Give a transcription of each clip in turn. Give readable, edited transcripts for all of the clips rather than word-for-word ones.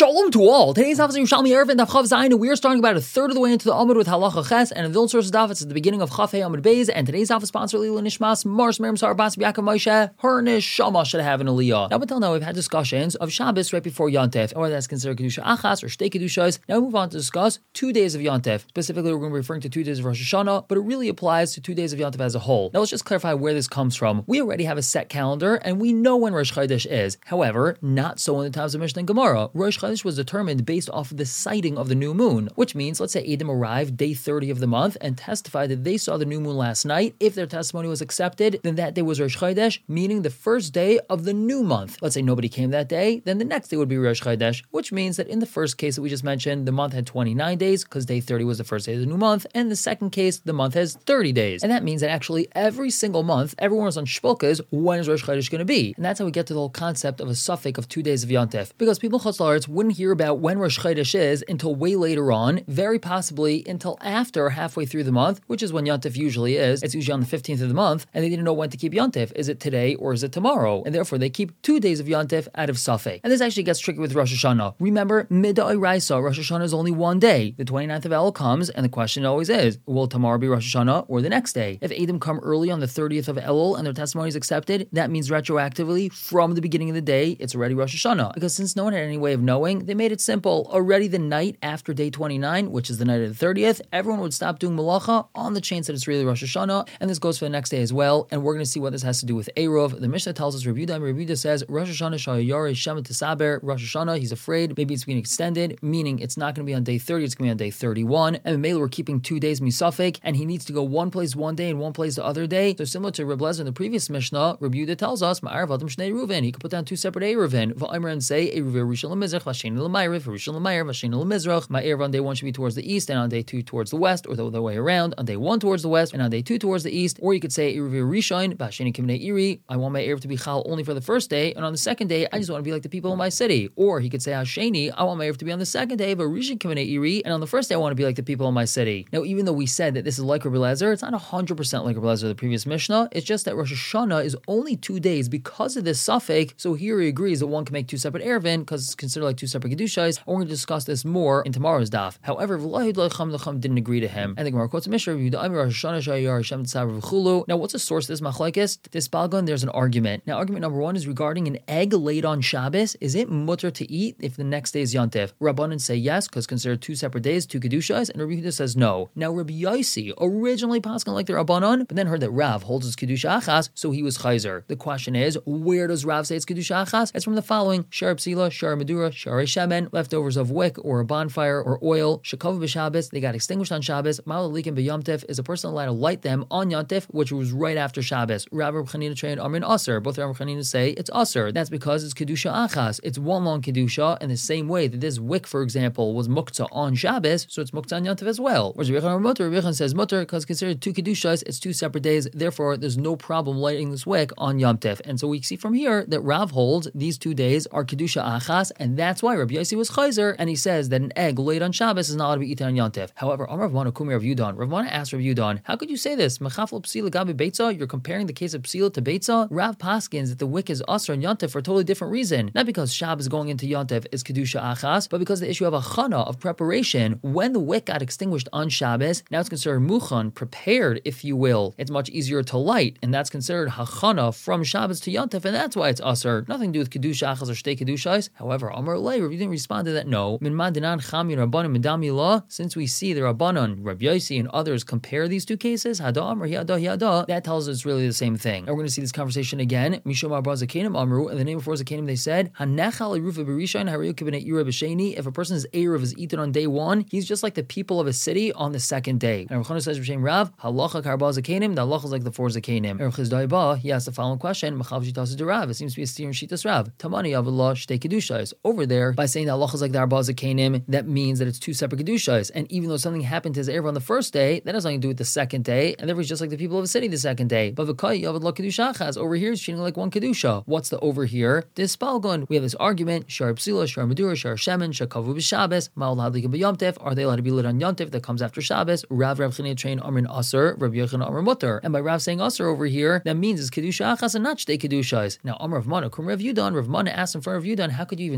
Shalom to all. Today's daf is Yerushalmi Erev and Daf Chav Zayin. We are starting about a third of the way into the Amud with Halacha Ches, and in the source of daf it's at the beginning of Chaf Hey Amud Beis. And today's daf is sponsored Lila Nishmas Mars Miriam Sar Bas Yaakov Moshe. Her neshama should have an aliyah. Now, until now, we've had discussions of Shabbos right before Yontif, and whether that's considered kedusha achas or shtei kedushas. Now we move on to discuss 2 days of Yontif. Specifically, we're going to be referring to 2 days of Rosh Hashanah, but it really applies to 2 days of Yontif as a whole. Now let's just clarify where this comes from. We already have a set calendar, and we know when Rosh Chodesh is. However, not so in the times of Mishnah and Gemara. Rosh Chodesh was determined based off of the sighting of the new moon, which means, let's say Edom arrived day 30 of the month and testified that they saw the new moon last night. If their testimony was accepted, then that day was Rosh Chodesh, meaning the first day of the new month. Let's say nobody came that day, then the next day would be Rosh Chodesh, which means that in the first case that we just mentioned, the month had 29 days because day 30 was the first day of the new month, and the second case, the month has 30 days. And that means that actually every single month, everyone was on shpilkas, when is Rosh Chodesh going to be? And that's how we get to the whole concept of a suffix of 2 days of Yontif. Because people in Chutz La'aretz wouldn't hear about when Rosh Chodesh is until way later on, very possibly until after halfway through the month, which is when Yontif usually is. It's usually on the 15th of the month, and they didn't know when to keep Yontif. Is it today or is it tomorrow? And therefore they keep 2 days of Yontif out of suffix. And this actually gets tricky with Rosh Hashanah. Remember, Midday Raisa, Rosh Hashanah is only one day. The 29th of Elul comes, and the question always is, will tomorrow be Rosh Hashanah or the next day? If Edom come early on the 30th of Elul and their testimony is accepted, that means retroactively from the beginning of the day, it's already Rosh Hashanah. Because since no one had any way of knowing, they made it simple. Already the night after day 29, which is the night of the 30th, everyone would stop doing malacha on the chance that it's really Rosh Hashanah, and this goes for the next day as well. And we're going to see what this has to do with Eruv. The Mishnah tells us, Rabbi Yehuda says, Rosh Hashanah shayare shemet tesaber. Rosh Hashanah, he's afraid maybe it's being extended, meaning it's not going to be on day 30, it's going to be on day 31. And Mele, we're keeping 2 days misafik, and he needs to go one place one day and one place the other day. So similar to Rabbi Lezer in the previous Mishnah, Rabbi Yehuda tells us, Ma'arav Adam Shnei Reuven, he could put down 2 separate Eruvin. V'aymer and say, Eruv Rishon L'Mizrach, V'Shein L'Mayrev, Rishon L'Mayrev, V'Shein L'Mizrach. My Eruv on day 1 should be towards the east, and on day 2 towards the west, or the other way around. On day 1 towards the west, and on day 2 towards the east. Or you could say, Eruv Rishon, V'Shein Kimnei Iri, I want my Eruv to be Chal only for the first day, and on the second day, I just want to be like the people in my city. Or he could say, Hasheni, I want my Eruv to be on the second day, V'Rishon Kimnei Iri, and on the first day, I want to be like the people in my city. Now, even though we said that this is like Rabbi Lezer, it's not 100% like Rabbi Lezer, the previous Mishnah. It's just that Rosh Hashanah is only 2 days because of this suffix. So here he agrees that one can make 2 separate Eruvin because it's considered like 2 separate Kedushas. And we're going to discuss this more in tomorrow's daf. However, V'lahid didn't agree to him. And the Gemara quotes a Mishnah, now, what's the source of this machlekes? This balgon, there's an argument. Now, argument number 1 is regarding an egg laid on Shabbos. Is it mutter to eat if the next day is Yontif? Rabbanan say yes, because considered 2 separate days, 2 Kedushas, and Rabbi Yehuda says no. Now, Rabbi Yossi originally paskin like the Rabbanan, but then heard that Rav holds his Kedusha Achas, so he was Chayzer. The question is, where does Rav say it's Kedusha Achas? It's from the following: Shar Psila, Shar Medura, Shar Shemen, leftovers of wick or a bonfire or oil, Shekov b'Shabbos, they got extinguished on Shabbos. Malalikim b'Yomtiv, is a person allowed to light them on Yontif, which was right after Shabbos. Rav Chanina trained Amrin Aser. Both Rav Chanina say it's Aser. That's because it's Kedusha Achas. It's one long Kedusha, in the same way that this wick, for example, was Muktzah on Shabbos, so it's Muktzah on Yontif as well. Whereas Rabbi says Mutter, because considered 2 Kedushas, it's 2 separate days, therefore there's no problem lighting this wick on Yom Tif. And so we see from here that Rav holds these 2 days are Kedusha Achas, and that's why Rabbi Yossi was Chayzer, and he says that an egg laid on Shabbos is not allowed to be eaten on Yom Tif. However, Amar Rav Mana Kumi Rav Yudan. Rav Mana asked Rav Yudan, how could you say this? Mechafel Psila Gabi Beitza, you're comparing the case of Psila to Beitza? Rav paskins that the wick is Asr on Yom Tif for a totally different reason. Not because Shabbos going into Yom Tif is Kedusha Achas, but because the issue of a chana, of preparation. When the wick got extinguished on Shabbos, now it's considered muchan, prepared, if you will. It's much easier to light, and that's considered hachana from Shabbos to Yom Tif, and that's why it's Asr. Nothing to do with Kedusha Achas or Shtei Kedushas. However, Amar Lei, you didn't respond to that. No. Min Madinan Chami Rabbanan Midami La, since we see the Rabbanan, Rabbi Yossi, and others compare these 2 cases, Hada Amar Hiada, that tells us it's really the same thing. And we're going to see this conversation again. Mishom Abba Zakanim Amru, and the name before Zakanim they said, Hanechal Eruva Berishain Hariyuk B'nei Ira B'Sheni. If a person's Eruv is eaten on day 1, he's just like the people of a city on the second day. And Rav says B'Shem Rav, Halacha Karba Zakanim, the halacha is like the 4 Zakanim. And Rav Chizdaiba, he asks the following question, Machav Shitas Rav. It seems to be a steer in Shitas Rav. Tamani Avallah Shtei Kedushas. Over there, by saying that halacha is like the Arba Zakanim, that means that it's 2 separate Kedushas. And even though something happened to his Eruv on the first day, that has nothing to do with the second day, and therefore he's just like the people of a city the second day. But V'kai Avallah Kedusha Achas, over here is treating like one Kedusha. What's the over here? This Spalgon. We have this argument, Shar Psila, Shar Medura, Shar Shemen, Shakavu b'Shabbos, Ma'al Hadlik b'Yomtiv, are they allowed to be lit on Yontif that comes after Shabbos? Rav Chanina train Amrin Aser, Rabbi Yochanan Amr Mutter. And by Rav saying Aser over here, that means it's Kedusha Achas and not Shtei Kedushas. Now Amr Rav Mana, Kum Rav Yudan, Rav Mana asked in front of Yudan, how could you even say this?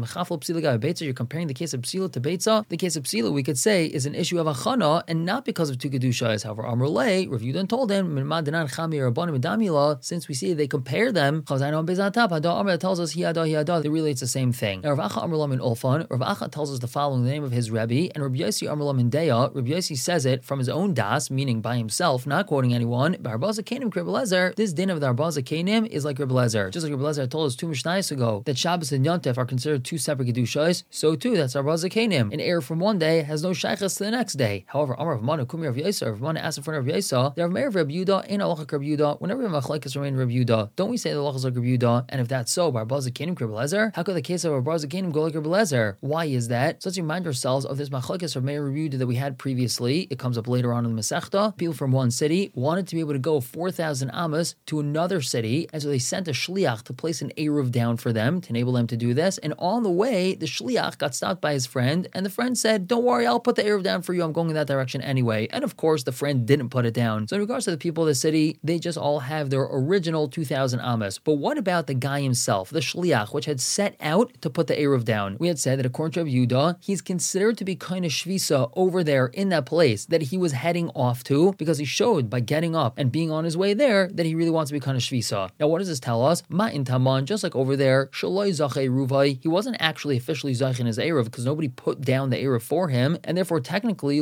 mechafel psila gabi beitza, you're comparing the case of psila to beitza. The case of psila, we could say, is an issue of achana and not because of two kedushas. However, Amr Lei reviewed and told him, since we see they compare them, that tells us that really it's the same thing. Now, Rav Acha Amr Lam in Ulfan, Rav Acha tells us the following, the name of his Rebbe, and Rabbi Yossi Amr Lam in Deya. Rabbi Yossi says it from his own das, meaning by himself, not quoting anyone. Barbaza Kanim Rabbi Lezer, this din of the Barbaza Kanim is like Rabbi Lezer. Just like Rabbi Lezer told us 2 Mishnayos ago that Shabbos and Yontef are considered two separate kedushas, so too that's Barbaza Kanim. An error from one day has no shaychus to the next day. However, Amar of Mana Kumi Rav Yossi, Rav Mana asked in front of Rav Yossi, there are Meir of Rabbi Yehuda in Alachak Rabbi Yehuda. Whenever we have machlekes remain Rabbi Yehuda, don't we say the Alachas like Rabbi Yehuda? And if that's so, Barbaza Kanim Rabbi Lezer, how could the case of Barbaza Kanim go like Rabbi Lezer? Why is that? So let's remind ourselves of this machlekes of Meir Rabbi Yehuda that we had previously. It comes up later on in the Masechta. People from one city wanted to be able to go 4,000 amas to another city, and so they sent a shliach to place an eruv down for them to enable them to do this. And on the way, the shliach got stopped by his friend, and the friend said, "Don't worry, I'll put the eruv down for you. I'm going in that direction anyway." And of course, the friend didn't put it down. So in regards to the people of the city, they just all have their original 2,000 amas. But what about the guy himself, the shliach, which had set out to put the eruv down? We had said that according to Rabbi Yehuda, he's considered to be kind of shvisa over there in that place that he was heading off to, because he showed by getting up and being on his way there that he really wants to be kind of shvisa. Now, what does this tell us? Ma'in taman, just like over there, shaloi zachei ruvai, he wasn't actually officially zach in his eruv because nobody put down the eruv for him, and therefore technically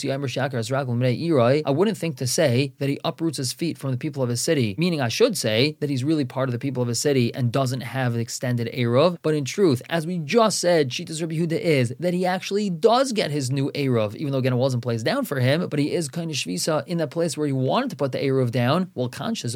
I wouldn't think to say that he uproots his feet from the people of his city, meaning I should say that he's really part of the people of his city and doesn't have an extended eruv. But in truth, as we just said, Shitas Rabbi Yehuda is that he actually does get his new eruv, even though again it wasn't placed down for him, but he is kind of shvisa in that place where he wanted to put the eruv down. Well,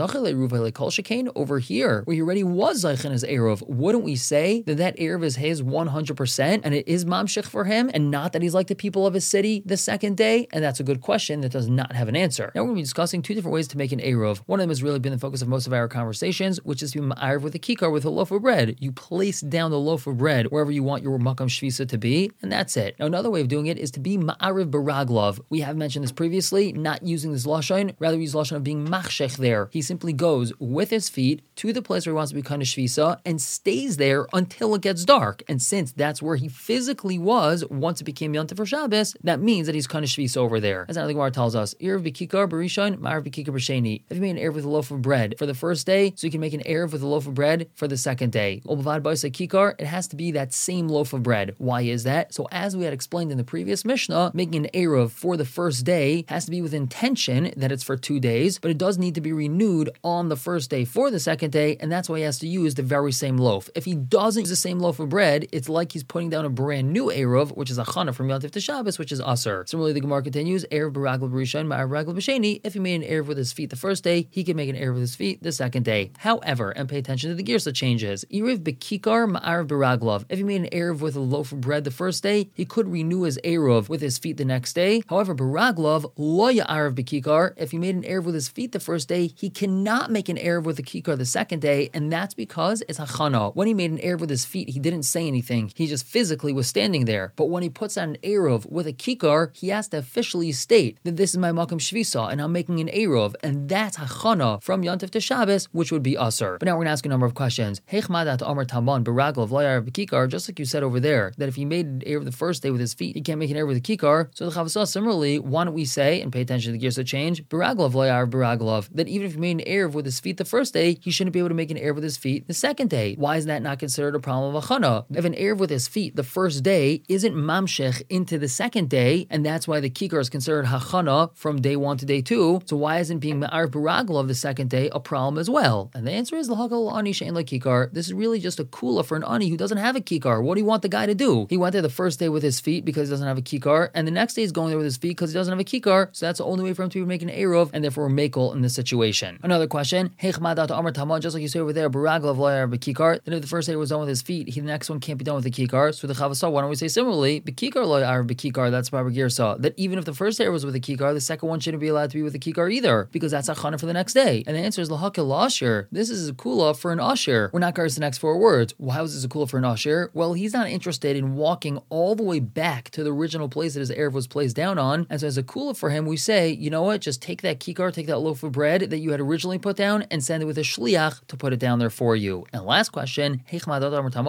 over here, where he already was zaych in his eruv, wouldn't we say that that eruv is his 100% and it is mamshich for him, and not that he's like the people of his city the second day? And that's a good question that does not have an answer. Now we're going to be discussing two different ways to make an eruv. One of them has really been the focus of most of our conversations, which is to be ma'ariv with a kikar, with a loaf of bread. You place down the loaf of bread wherever you want your makam shvisa to be, and that's it. Now another way of doing it is to be ma'ariv baraglov. We have mentioned this previously, not using this lashon, rather use lashon of being machshech there. He simply goes with his feet to the place where he wants to be kind of shvisa and stays there until it gets dark. And since that's where he physically was once it became Yontif for Shabbos, that means that he's kind of shvisa over there. As the Gemara tells us, erev b'kikar b'rishon, ma'ariv b'kikar b'sheni. If you made an erev with a loaf of bread for the first day, so you can make an erev with a loaf of bread for the second day. Obavad b'asay kikar, it has to be that same loaf of bread. Why is that? So as we had explained in the previous Mishnah, making an erev for the first day has to be with intention that it's for 2 days, but it does need to be renewed on the first day for the second day, and that's why he has to use the very same loaf. If he doesn't use the same loaf of bread, it's like he's putting down a brand new erev, which is a chana from Yontif to Shabbos, which is asur. Similarly, the Gemara continues, erev b'ragel b'rishon, ma'ariv b'ragel b'sheni. If he made an erev with his feet the first day, he can make an erev with his feet the second day. However, and pay attention to the girsa changes, erev b'kikar ma'ariv b'raglov. If he made an erev with a loaf of bread the first day, he could renew his erev with his feet the next day. However, b'raglov lo ya'ariv b'kikar. If he made an erev with his feet the first day, he cannot make an erev with a kikar the second day, and that's because it's hachana. When he made an erev with his feet, he didn't say anything. He just physically was standing there. But when he puts on an erev with a kikar, he has to officially state that this is my makam shvisa and I'm making an erev, and that's hachana from Yontif to Shabbos, which would be asur. But now we're going to ask a number of questions. Heichmadat Amar Taman b'raglav lo ya'ariv b'kikar, just like you said over there, that if he made an erev the first day with his feet, he can't make an erev with a kikar. So the Chavasah similarly, why don't we say, and pay attention to the girsa change, b'raglav lo ya'ariv b'raglav, that even if he made an erev with his feet the first day, he shouldn't be able to make an erev with his feet the second day. Why is that not considered a problem of achana? If an erev with his feet the first day isn't mamshech into the second day, and that's why the kikar is considered hachana from day 1 to day 2, so why isn't being ma'ariv b'raglav the second day a problem as well? And the answer is l'hakal ani she'en la kikar. This is really just a kula for an ani who doesn't have a kikar. What do you want the guy to do? He went there the first day with his feet because he doesn't have a kikar, and the next day he's going there with his feet because he doesn't have a kikar, so that's the only way for him to be making an erev, and therefore makel in this situation. Another question, heichmadat amar taman, just like you say over there, b'raglav lo ya'ariv b'kikar, then if the first day was done with his feet, the next one can't be done with the kikar, so the Chavasah, why don't we say similarly, b'kikar lo ya'ariv b'kikar, that's Baba Girsa, that even if the first day was with a kikar, the second one shouldn't be allowed to be with a kikar either, because that's a chana for the next day. And the answer is lahakil la'ashir. This is a kula for an ashir. We're not going to the next 4 words. Why was this a kula for an ashir? Well, he's not interested in walking all the way back to the original place that his erev was placed down on, and so as a kula for him, we say, you know what, just take that kikar, take that loaf of bread that you had originally put down, and send it with a shliach to put it down there for you. And last question, just like you say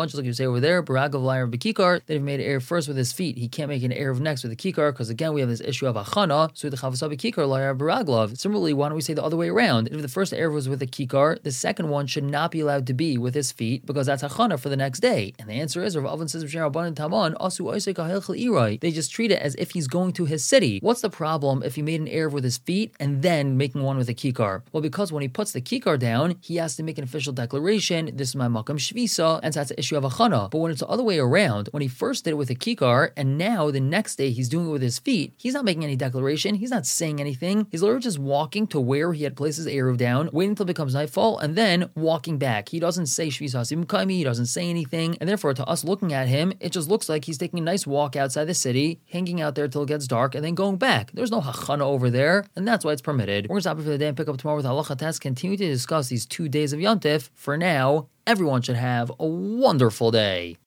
say over there, Baragav Lyre Bekikar, that if he made an Erev first with his feet, he can't make an Erev next with the Kikar, because again, we have this issue of Achana, so the Chavasa Bekikar Lyre Baraglav. Similarly, why don't we say the other way around? If the first Erev was with a Kikar, the second one should not be allowed to be with his feet, because that's Achana for the next day. And the answer is, Rav Avin says, they just treat it as if he's going to his city. What's the problem if he made an Erev with his feet and then making one with a Kikar? Well, because when he puts the Kikar down, he has to make an official declaration, this is my Makam Shvisa, and so that's an issue of Achana. But when it's the other way around, when he first did it with a Kikar, and now the next day he's doing it with his feet, he's not making any declaration, he's not saying anything, he's literally just walking to where he had placed his Erev down, waiting until it becomes nightfall, and then walking back. He doesn't say Shvisa Hasim Kaimi, he doesn't say anything, and therefore to us looking at him, it just looks like he's taking a nice walk outside the city, hanging out there till it gets dark, and then going back. There's no Hachana over there, and that's why it's permitted. We're going to stop it for the day and pick up tomorrow with Halacha Test, continue to discuss these 2 days of Yontif. For now, everyone should have a wonderful day.